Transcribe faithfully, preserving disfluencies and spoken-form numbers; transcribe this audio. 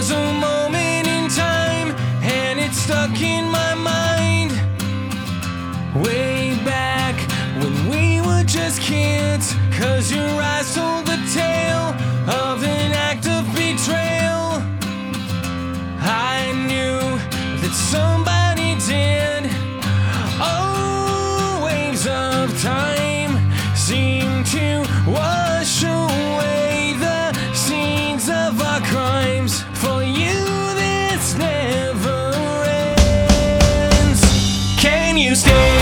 There's a moment in time, and it's stuck in my mind. Way back when we were just kids, 'cause your eyes told the tale of an act of betrayal. I knew that somebody did. Oh, waves of time seem to wash away the scenes of our crimes. For you, this never ends. Can you stay?